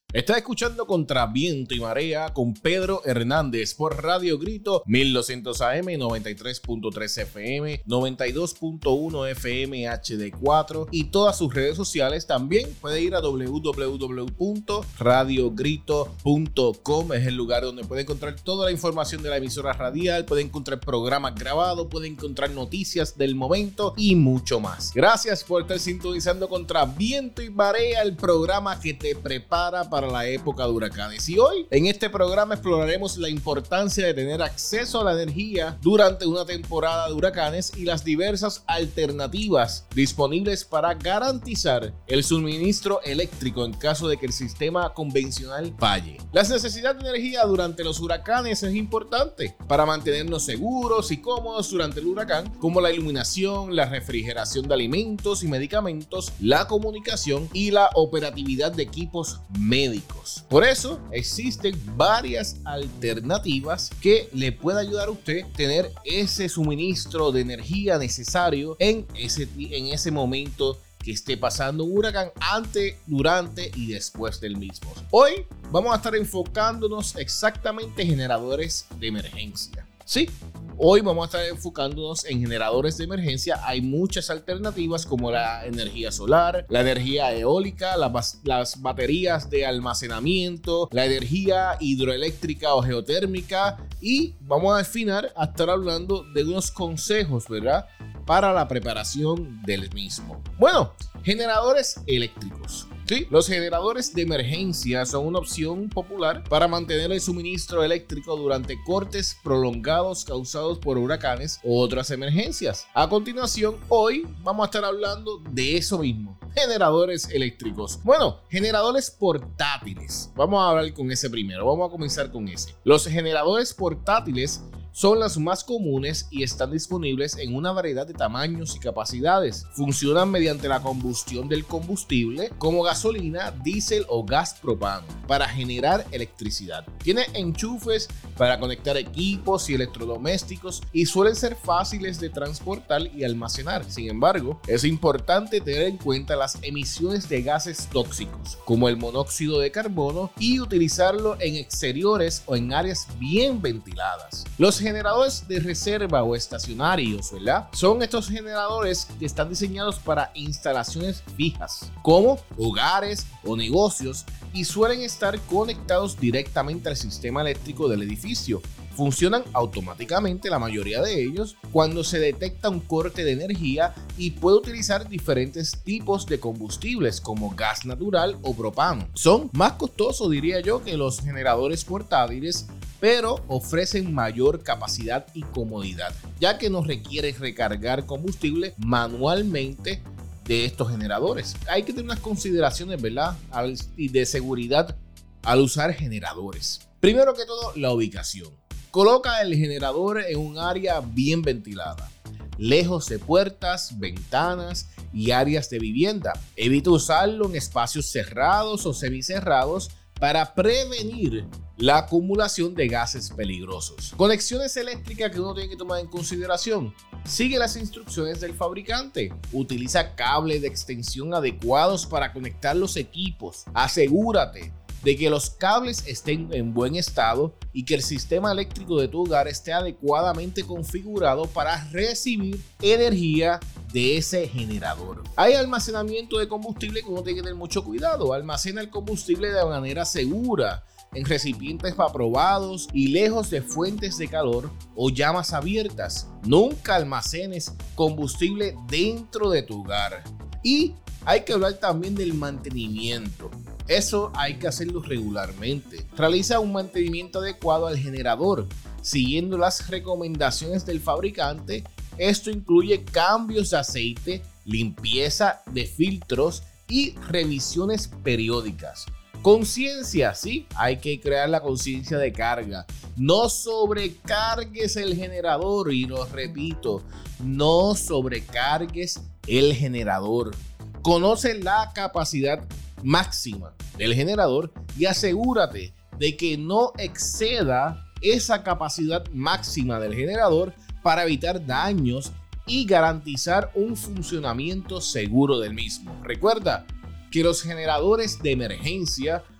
Estás escuchando Contra Viento y Marea con Pedro Hernández por Radio Grito 1200 AM, 93.3 FM, 92.1 FM HD4 y todas sus redes sociales. También puede ir a www.radiogrito.com. Es el lugar donde puede encontrar toda la información de la emisora radial, puede encontrar programas grabados, puede encontrar noticias del momento y mucho más. Gracias por estar sintonizando Contra Viento y Marea, el programa que te prepara para la época de huracanes. Y hoy en este programa exploraremos la importancia de tener acceso a la energía durante una temporada de huracanes y las diversas alternativas disponibles para garantizar el suministro eléctrico en caso de que el sistema convencional falle. La necesidad de energía durante los huracanes es importante para mantenernos seguros y cómodos durante el huracán, como la iluminación, la refrigeración de alimentos y medicamentos, la comunicación y la operatividad de equipos médicos. Por eso existen varias alternativas que le puede ayudar a usted tener ese suministro de energía necesario en ese momento que esté pasando un huracán, antes, durante y después del mismo. Hoy vamos a estar enfocándonos exactamente en generadores de emergencia. Sí, hoy vamos a estar enfocándonos en generadores de emergencia. Hay muchas alternativas como la energía solar, la energía eólica, las baterías de almacenamiento, la energía hidroeléctrica o geotérmica, y vamos al final a estar hablando de unos consejos, ¿verdad?, para la preparación del mismo. Bueno, generadores eléctricos. Sí, los generadores de emergencia son una opción popular para mantener el suministro eléctrico durante cortes prolongados causados por huracanes u otras emergencias. A continuación, hoy vamos a estar hablando de eso mismo, generadores eléctricos. Bueno, generadores portátiles. Vamos a hablar con ese primero, vamos a comenzar con ese. Los generadores portátiles son las más comunes y están disponibles en una variedad de tamaños y capacidades. Funcionan mediante la combustión del combustible como gasolina, diésel o gas propano para generar electricidad. Tiene enchufes para conectar equipos y electrodomésticos y suelen ser fáciles de transportar y almacenar. Sin embargo, es importante tener en cuenta las emisiones de gases tóxicos como el monóxido de carbono y utilizarlo en exteriores o en áreas bien ventiladas. Los generadores de reserva o estacionarios, ¿verdad?, son estos generadores que están diseñados para instalaciones fijas, como hogares o negocios, y suelen estar conectados directamente al sistema eléctrico del edificio. Funcionan automáticamente la mayoría de ellos cuando se detecta un corte de energía y puede utilizar diferentes tipos de combustibles como gas natural o propano. Son más costosos, diría yo, que los generadores portátiles, pero ofrecen mayor capacidad y comodidad, ya que no requiere recargar combustible manualmente de estos generadores. Hay que tener unas consideraciones, ¿verdad?, y de seguridad al usar generadores. Primero que todo, la ubicación. Coloca el generador en un área bien ventilada, lejos de puertas, ventanas y áreas de vivienda. Evita usarlo en espacios cerrados o semicerrados para prevenir la acumulación de gases peligrosos. Conexiones eléctricas que uno tiene que tomar en consideración. Sigue las instrucciones del fabricante. Utiliza cables de extensión adecuados para conectar los equipos. Asegúrate de que los cables estén en buen estado y que el sistema eléctrico de tu hogar esté adecuadamente configurado para recibir energía de ese generador. Hay almacenamiento de combustible que uno tiene que tener mucho cuidado. Almacena el combustible de manera segura en recipientes aprobados y lejos de fuentes de calor o llamas abiertas. Nunca almacenes combustible dentro de tu hogar. Y hay que hablar también del mantenimiento. Eso hay que hacerlo regularmente. Realiza un mantenimiento adecuado al generador, siguiendo las recomendaciones del fabricante. Esto incluye cambios de aceite, limpieza de filtros y revisiones periódicas. Conciencia, sí, hay que crear la conciencia de carga. No sobrecargues el generador, y lo repito, no sobrecargues el generador. Conoce la capacidad máxima del generador y asegúrate de que no exceda esa capacidad máxima del generador para evitar daños y garantizar un funcionamiento seguro del mismo. Recuerda que los generadores de emergencia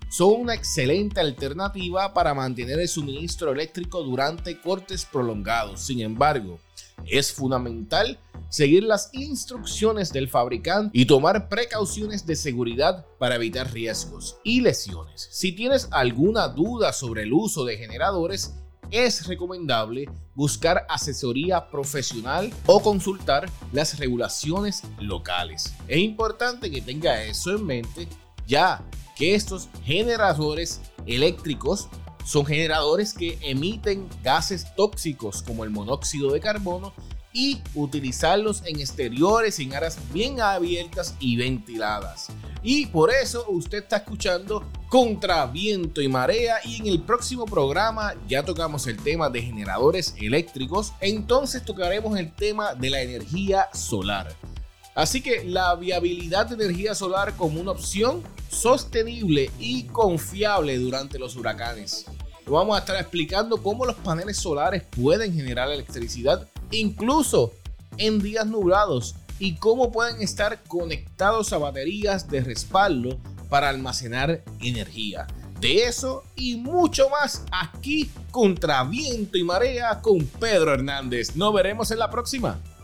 son una excelente alternativa para mantener el suministro eléctrico durante cortes prolongados. Sin embargo, es fundamental seguir las instrucciones del fabricante y tomar precauciones de seguridad para evitar riesgos y lesiones. Si tienes alguna duda sobre el uso de generadores, es recomendable buscar asesoría profesional o consultar las regulaciones locales. Es importante que tenga eso en mente, ya que estos generadores eléctricos son generadores que emiten gases tóxicos como el monóxido de carbono, y utilizarlos en exteriores, en áreas bien abiertas y ventiladas. Y por eso usted está escuchando Contra Viento y Marea, y en el próximo programa ya tocamos el tema de generadores eléctricos, entonces tocaremos el tema de la energía solar. Así que la viabilidad de energía solar como una opción sostenible y confiable durante los huracanes. Vamos a estar explicando cómo los paneles solares pueden generar electricidad incluso en días nublados y cómo pueden estar conectados a baterías de respaldo para almacenar energía. De eso y mucho más aquí Contra Viento y Marea con Pedro Hernández. Nos veremos en la próxima.